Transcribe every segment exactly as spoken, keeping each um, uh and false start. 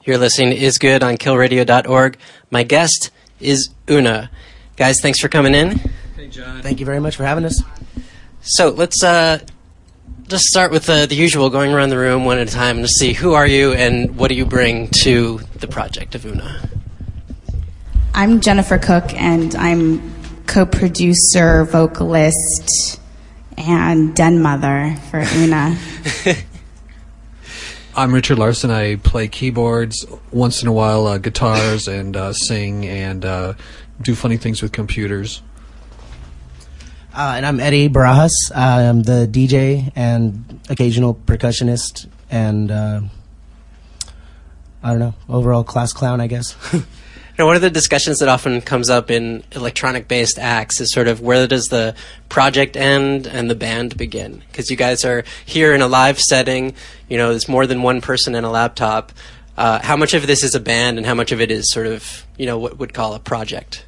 You're listening to Is Good on kill radio dot org. My guest is Una. Guys, thanks for coming in. Hey, John. Thank you very much for having us. So let's uh, just start with uh, the usual, going around the room one at a time to see who are you and what do you bring to the project of Una. I'm Jennifer Cook, and I'm co-producer, vocalist, and den mother for Una. I'm Richard Larson. I play keyboards, once in a while uh, guitars, and uh, sing, and uh, do funny things with computers. Uh, and I'm Eddie Barajas. I'm the D J and occasional percussionist, and uh, I don't know, overall class clown, I guess. Now, one of the discussions that often comes up in electronic-based acts is sort of where does the project end and the band begin? Because you guys are here in a live setting, you know, there's more than one person and a laptop. Uh, how much of this is a band and how much of it is sort of, you know, what we'd call a project?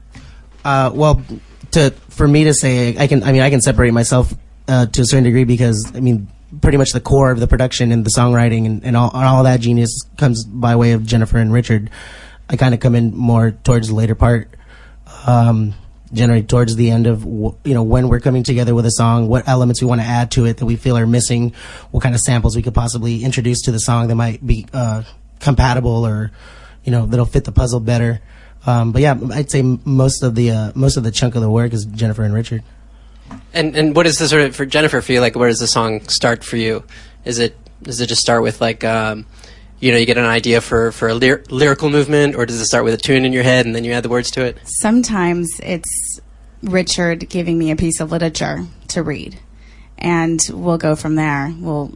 Uh, well, to for me to say, I can, I mean, I can separate myself uh, to a certain degree because, I mean, pretty much the core of the production and the songwriting and, and all, and all that genius comes by way of Jennifer and Richard. I kind of come in more towards the later part, um, generally towards the end of, w- you know, when we're coming together with a song, what elements we want to add to it that we feel are missing, what kind of samples we could possibly introduce to the song that might be uh, compatible or, you know, that'll fit the puzzle better. Um, but yeah, I'd say most of the uh, most of the chunk of the work is Jennifer and Richard. And and what is the sort of, for Jennifer, for you, like, where does the song start for you? Is it, does it just start with, like, um, you know, you get an idea for, for a lyr- lyrical movement, or does it start with a tune in your head and then you add the words to it? Sometimes it's Richard giving me a piece of literature to read, and we'll go from there. We'll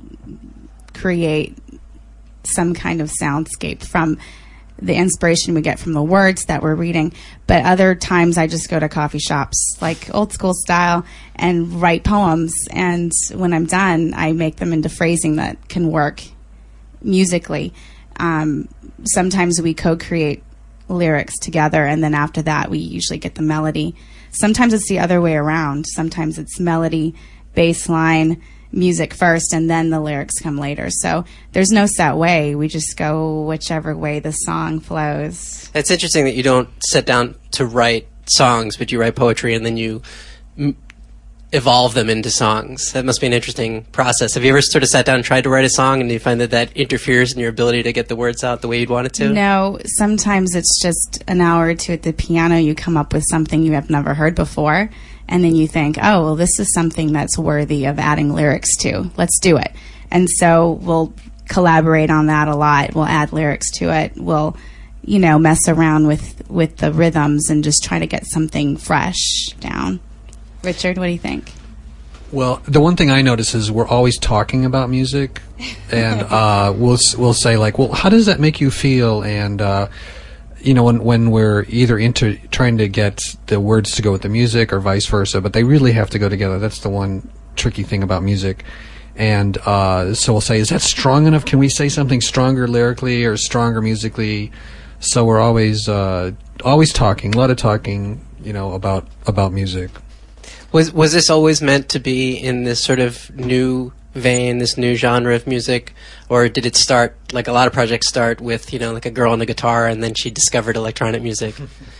create some kind of soundscape from the inspiration we get from the words that we're reading. But other times I just go to coffee shops, like old school style, and write poems. And when I'm done, I make them into phrasing that can work musically. Um, sometimes we co-create lyrics together, and then after that we usually get the melody. Sometimes it's the other way around. Sometimes it's melody, bass line, music first, and then the lyrics come later. So there's no set way. We just go whichever way the song flows. It's interesting that you don't sit down to write songs, but you write poetry and then you m- evolve them into songs. That must be an interesting process. Have you ever sort of sat down and tried to write a song and you find that that interferes in your ability to get the words out the way you'd want it to? No, sometimes it's just an hour or two at the piano. You come up with something you have never heard before, and then you think, oh, well, this is something that's worthy of adding lyrics to. Let's do it. And so we'll collaborate on that a lot. We'll add lyrics to it. We'll, you know, mess around with, with the rhythms and just try to get something fresh down. Richard, what do you think? Well, the one thing I notice is we're always talking about music, and uh, we'll we'll say like, well, how does that make you feel? And uh, you know, when when we're either into trying to get the words to go with the music or vice versa, but they really have to go together. That's the one tricky thing about music. And uh, so we'll say, is that strong enough? Can we say something stronger lyrically or stronger musically? So we're always uh, always talking, a lot of talking, you know, about about music. Was was this always meant to be in this sort of new vein, this new genre of music, or did it start, like a lot of projects start with, you know, like a girl on the guitar and then she discovered electronic music?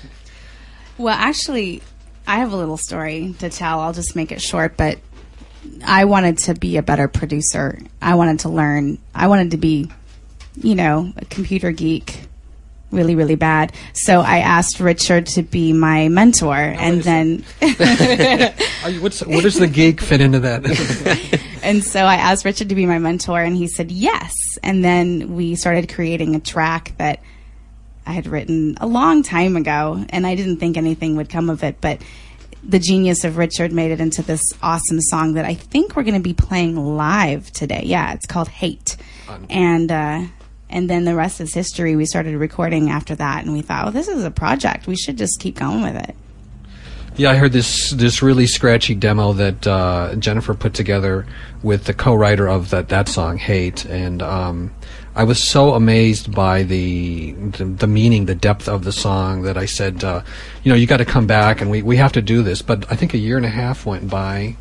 Well, actually, I have a little story to tell. I'll just make it short, but I wanted to be a better producer. I wanted to learn. I wanted to be, you know, a computer geek really, really bad. So I asked Richard to be my mentor, oh, and then... you, what's, what does the geek fit into that? And so I asked Richard to be my mentor, and he said yes. And then we started creating a track that I had written a long time ago, and I didn't think anything would come of it, but the genius of Richard made it into this awesome song that I think we're going to be playing live today. Yeah, it's called Hate. Um, and... uh And then the rest is history. We started recording after that, and we thought, oh, this is a project. We should just keep going with it. Yeah, I heard this this really scratchy demo that uh, Jennifer put together with the co-writer of that, that song, Hate. And um, I was so amazed by the, the the meaning, the depth of the song that I said, uh, you know, you got to come back, and we, we have to do this. But I think a year and a half went by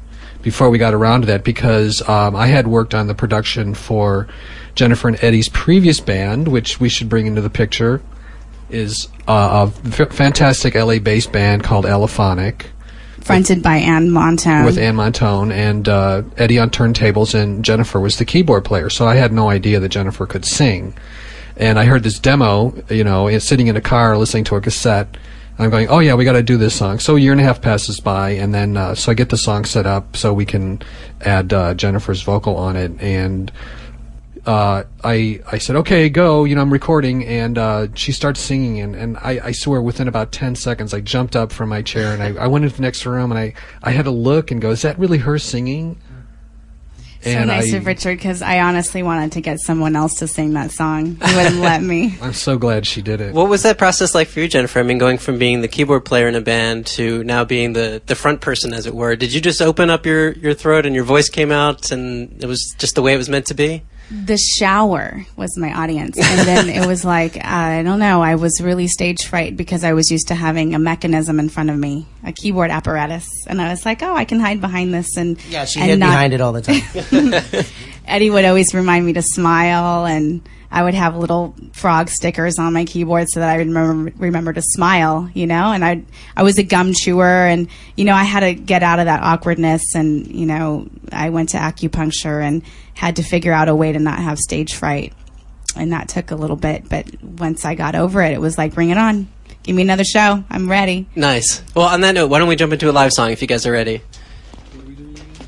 before we got around to that, because um, I had worked on the production for Jennifer and Eddie's previous band, which we should bring into the picture, is uh, a f- fantastic L A-based band called Allophonic. Fronted by Ann Montone. With Ann Montone, and uh, Eddie on turntables, and Jennifer was the keyboard player. So I had no idea that Jennifer could sing. And I heard this demo, you know, sitting in a car listening to a cassette. And I'm going, oh yeah, we got to do this song. So a year and a half passes by, and then uh, so I get the song set up so we can add uh, Jennifer's vocal on it. And uh, I I said, okay, go. You know, I'm recording, and uh, she starts singing, and, and I, I swear within about ten seconds, I jumped up from my chair and I, I went into the next room, and I, I had to look and go, is that really her singing? So and nice I, of Richard, because I honestly wanted to get someone else to sing that song. He wouldn't let me. I'm so glad she did it. What was that process like for you, Jennifer? I mean, going from being the keyboard player in a band to now being the, the front person, as it were. Did you just open up your, your throat and your voice came out and it was just the way it was meant to be? The shower was my audience. And then it was like, I don't know, I was really stage fright because I was used to having a mechanism in front of me, a keyboard apparatus. And I was like, oh, I can hide behind this. And Yeah, she and hid not- behind it all the time. Eddie would always remind me to smile, and I would have little frog stickers on my keyboard so that I would remember, remember to smile, you know, and I I was a gum chewer, and, you know, I had to get out of that awkwardness, and, you know, I went to acupuncture and had to figure out a way to not have stage fright, and that took a little bit, but once I got over it, it was like, bring it on. Give me another show. I'm ready. Nice. Well, on that note, why don't we jump into a live song if you guys are ready?